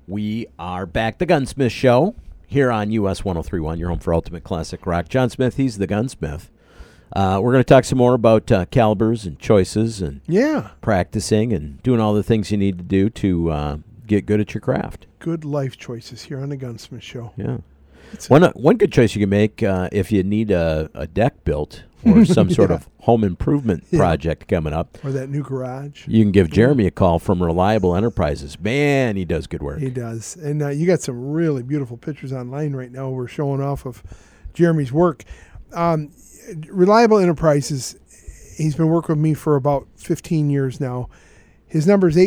We are back, the Gunsmith Show, here on US 103.1, your home for Ultimate Classic Rock. John Smith, he's the gunsmith. We're going to talk some more about calibers and choices and practicing and doing all the things you need to do to get good at your craft. Good life choices here on the Gunsmith Show. Yeah. One good choice you can make if you need a deck built or some sort of home improvement project coming up. Or that new garage. You can give Jeremy a call from Reliable Enterprises. Man, he does good work. He does. And you got some really beautiful pictures online right now. We're showing off of Jeremy's work. Reliable Enterprises, he's been working with me for about 15 years now. His number is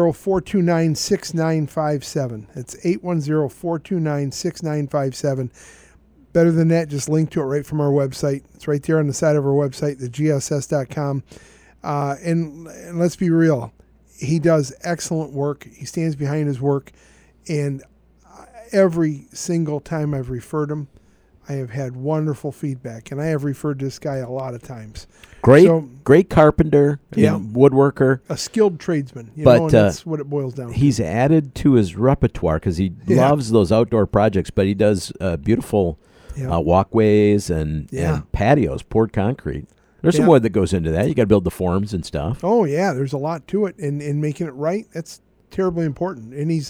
810-429-6957. It's 810-429-6957. Better than that, just link to it right from our website. It's right there on the side of our website, thegss.com. And let's be real. He does excellent work. He stands behind his work. And every single time I've referred him, I have had wonderful feedback. And I have referred this guy a lot of times. Great carpenter, woodworker. A skilled tradesman. And that's what it boils down to. He's added to his repertoire because he loves those outdoor projects, but he does beautiful walkways and patios, poured concrete. There's some wood that goes into that. You got to build the forms and stuff. Oh, yeah. There's a lot to it. And making it right, that's terribly important. And he's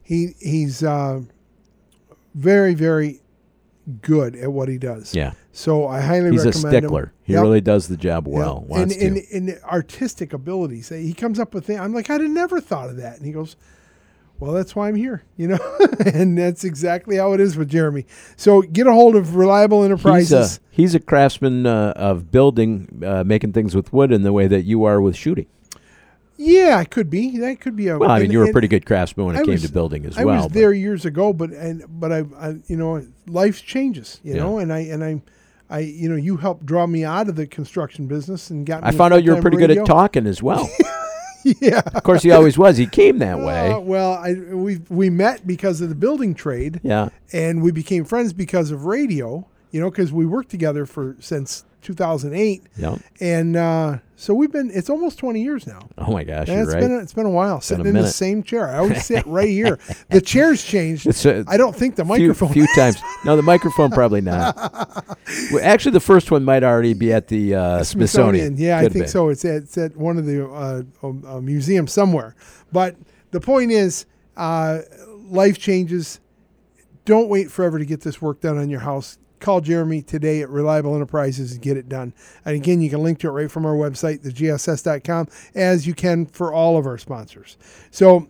very, very good at what he does. Yeah. So I highly recommend him. He's a stickler. He really does the job well. And artistic abilities. He comes up with things. I'm like, I'd have never thought of that. And he goes, well, that's why I'm here, and that's exactly how it is with Jeremy. So get a hold of Reliable Enterprises. He's a craftsman of building, making things with wood in the way that you are with shooting. Yeah, it could be. That could be a. Well, I mean, you were a pretty good craftsman when it came to building as well. I was there years ago, but I life changes, and I you helped draw me out of the construction business and got me. I found out you were pretty good at talking as well. Yeah, of course he always was. He came that way. Well, we met because of the building trade. Yeah, and we became friends because of radio. Because we worked together since 2008. Yeah, and so it's almost 20 years now. Oh my gosh, you're right. It's been a while sitting in the same chair. I always sit right here. The chair's changed. I don't think the microphone. Few times. No, the microphone probably not. Well, actually, the first one might already be at the Smithsonian. Yeah, I think so. It's at one of the museums somewhere. But the point is, life changes. Don't wait forever to get this work done on your house. Call Jeremy today at Reliable Enterprises and get it done. And again, you can link to it right from our website, thegss.com, as you can for all of our sponsors. So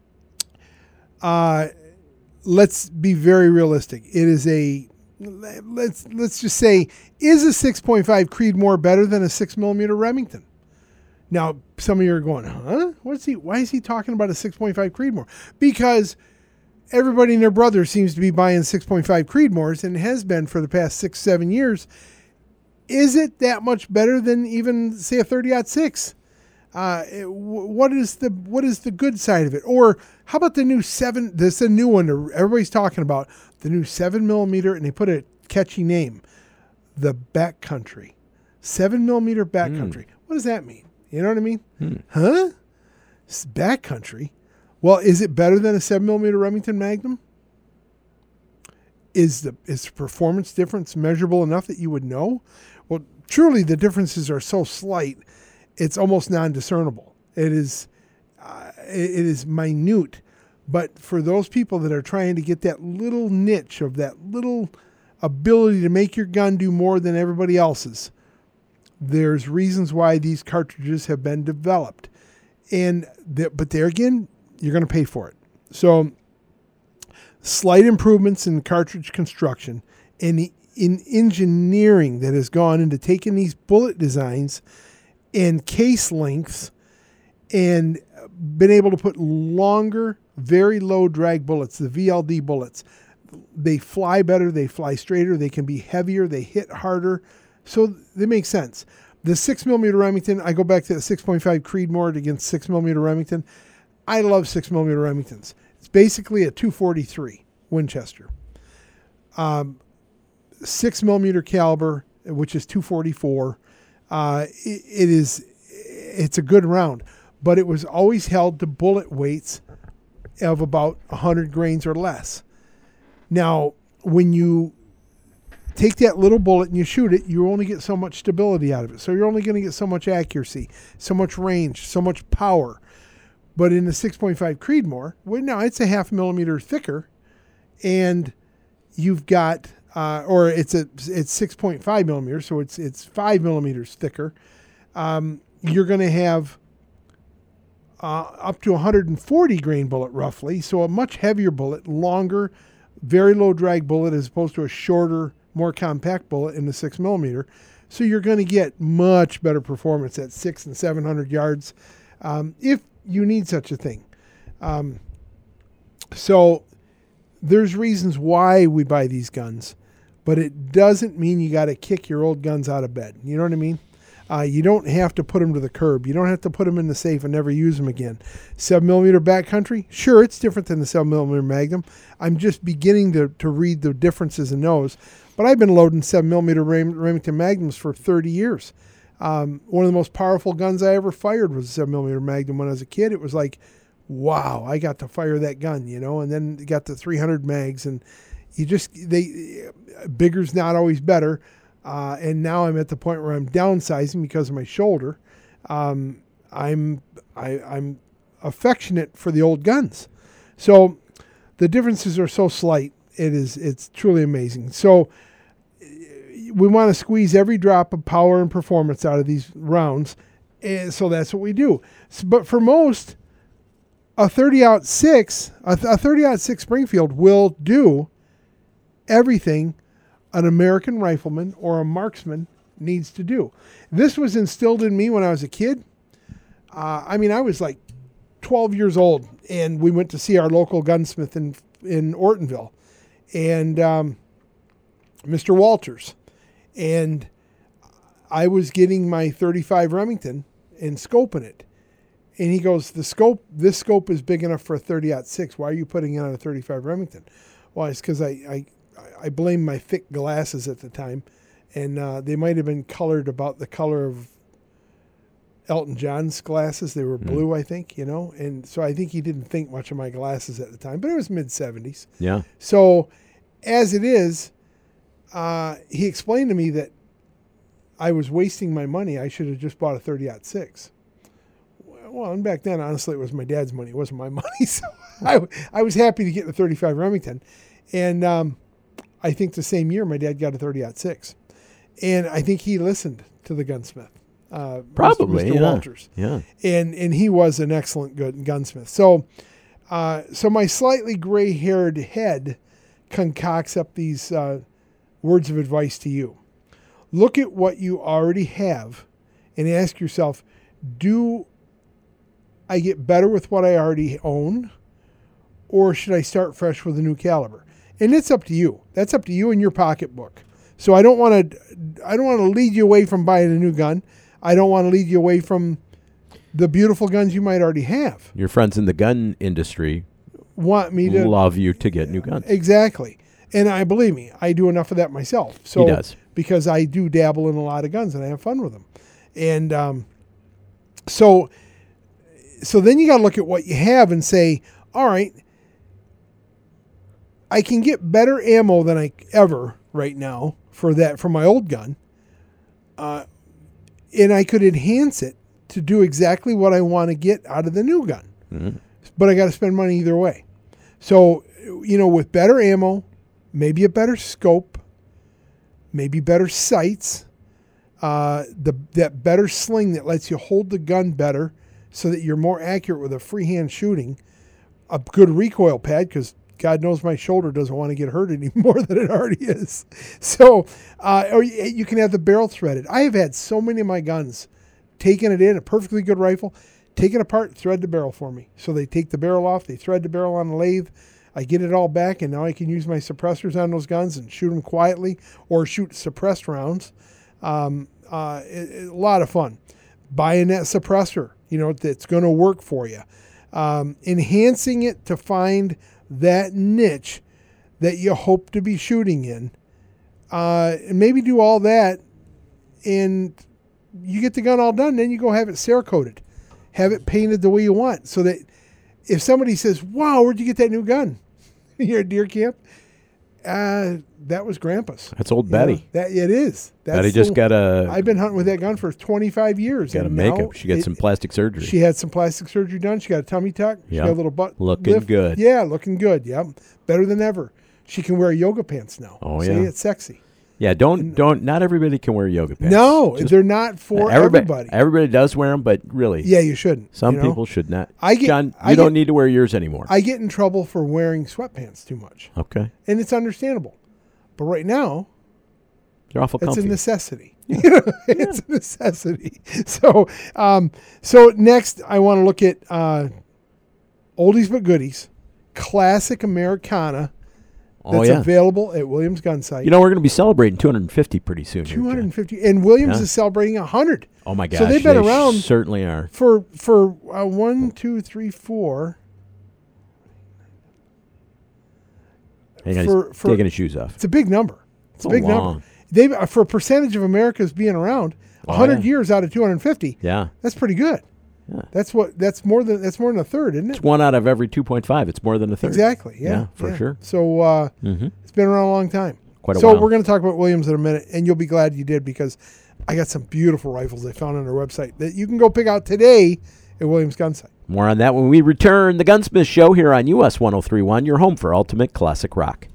let's be very realistic. It is let's just say, is a 6.5 Creedmoor better than a 6mm Remington? Now, some of you are going, huh? Why is he talking about a 6.5 Creedmoor? Because everybody and their brother seems to be buying 6.5 Creedmoors and has been for the past 6-7 years. Is it that much better than even, say, a 30-06? What is the good side of it? Or how about the new 7? This is a new one everybody's talking about, the new 7mm, and they put a catchy name, the Backcountry, 7mm Backcountry. What does that mean? You know what I mean? Huh? It's Backcountry. Well, is it better than a 7mm Remington Magnum? Is the performance difference measurable enough that you would know? Well, truly, the differences are so slight, it's almost non-discernible. It is minute. But for those people that are trying to get that little niche of that little ability to make your gun do more than everybody else's, there's reasons why these cartridges have been developed. But there again, you're going to pay for it. So slight improvements in cartridge construction and in engineering that has gone into taking these bullet designs and case lengths and been able to put longer, very low drag bullets, the VLD bullets. They fly better, they fly straighter, they can be heavier, they hit harder. So they make sense. The 6mm Remington, I go back to the 6.5 Creedmoor against 6mm Remington. I love 6mm Remingtons. It's basically a 243 Winchester. 6mm caliber, which is 244. It's a good round, but it was always held to bullet weights of about 100 grains or less. Now, when you take that little bullet and you shoot it, you only get so much stability out of it. So you're only going to get so much accuracy, so much range, so much power. But in the 6.5 Creedmoor, well, now it's a 0.5 millimeter thicker, and you've got, or it's 6.5 millimeters, so it's 5 millimeters thicker. You're going to have up to 140 grain bullet roughly, so a much heavier bullet, longer, very low drag bullet as opposed to a shorter, more compact bullet in the 6 millimeter. So you're going to get much better performance at 600 and 700 yards if you need such a thing. So there's reasons why we buy these guns, but it doesn't mean you got to kick your old guns out of bed. You know what I mean? You don't have to put them to the curb. You don't have to put them in the safe and never use them again. 7 millimeter backcountry, sure, it's different than the 7 millimeter Magnum. I'm just beginning to read the differences in those. But I've been loading 7 millimeter Remington Magnums for 30 years. One of the most powerful guns I ever fired was a 7 millimeter Magnum when I was a kid. It was like, wow, I got to fire that gun, you know, and then got the 300 mags, and bigger's not always better. And now I'm at the point where I'm downsizing because of my shoulder. I'm affectionate for the old guns. So the differences are so slight. It's truly amazing. So we want to squeeze every drop of power and performance out of these rounds. And so that's what we do. But for most, a 30-06 Springfield will do everything an American rifleman or a marksman needs to do. This was instilled in me when I was a kid. I was like 12 years old, and we went to see our local gunsmith in Ortonville, and Mr. Walters. And I was getting my 35 Remington and scoping it. And he goes, this scope is big enough for a 30-06. Why are you putting it on a 35 Remington? Well, it's because I blame my thick glasses at the time, and they might have been colored about the color of Elton John's glasses. They were blue, I think, you know, and so I think he didn't think much of my glasses at the time, but it was mid-70s. Yeah. So as it is, he explained to me that I was wasting my money. I should have just bought a 30-06. Well, and back then, honestly, it was my dad's money. It wasn't my money. So I was happy to get the 35 Remington. And I think the same year, my dad got a 30-06. And I think he listened to the gunsmith. Probably, Mr. Walters. Yeah. And he was an excellent good gunsmith. So my slightly gray-haired head concocts up these words of advice to you. Look at what you already have and ask yourself, do I get better with what I already own, or should I start fresh with a new caliber? And it's up to you. That's up to you and your pocketbook. So I don't want to lead you away from buying a new gun. I don't want to lead you away from the beautiful guns you might already have. Your friends in the gun industry want me to love you to get new guns. Exactly. And believe me, I do enough of that myself. So, he does. Because I do dabble in a lot of guns and I have fun with them. And so then you got to look at what you have and say, all right, I can get better ammo than I ever right now for my old gun. And I could enhance it to do exactly what I want to get out of the new gun. Mm-hmm. But I got to spend money either way. So, you know, with better ammo, maybe a better scope, maybe better sights, that better sling that lets you hold the gun better so that you're more accurate with a freehand shooting, a good recoil pad, because God knows my shoulder doesn't want to get hurt any more than it already is. So, or you can have the barrel threaded. I have had so many of my guns taking it in, a perfectly good rifle, take it apart, thread the barrel for me. So they take the barrel off, they thread the barrel on the lathe, I get it all back, and now I can use my suppressors on those guns and shoot them quietly or shoot suppressed rounds. A lot of fun. Buying that suppressor, you know, that's going to work for you. Enhancing it to find that niche that you hope to be shooting in. And maybe do all that, and you get the gun all done, then you go have it Cerakoted. Have it painted the way you want so that if somebody says, "Wow, where'd you get that new gun?" You're at deer camp. That was Grandpa's. That's old Betty. It is. Betty just got a. I've been hunting with that gun for 25 years. Got a makeup. She got some plastic surgery. She had some plastic surgery done. She got a tummy tuck. She got a little butt looking lift. good. Yeah, looking good. Yep, better than ever. She can wear yoga pants now. Oh See, yeah, it's sexy. Yeah, don't. Not everybody can wear yoga pants. No, they're not for everybody. Everybody does wear them, but really, yeah, you shouldn't. Some people should not. John, you don't need to wear yours anymore. I get in trouble for wearing sweatpants too much. Okay, and it's understandable. But right now, they're awful comfy. It's a necessity. It's a necessity. So, next I want to look at oldies but goodies, classic Americana. That's available at Williams Gun Sight. You know, we're going to be celebrating 250 pretty soon. 250, and Williams is celebrating 100. Oh my gosh! So they've been around. Certainly are for 1, 2, 3, 4. For taking his shoes off. It's a big number. It's a big number. They've for a percentage of America's being around 100 years out of 250. Yeah, that's pretty good. Yeah. That's more than a third, isn't it? It's 1 out of every 2.5. It's more than a third. Exactly. Yeah, for sure. So it's been around a long time. Quite a while. So we're going to talk about Williams in a minute, and you'll be glad you did because I got some beautiful rifles I found on their website that you can go pick out today at Williams Gun Sight. More on that when we return. The Gunsmith Show here on US 103.1, your home for ultimate classic rock.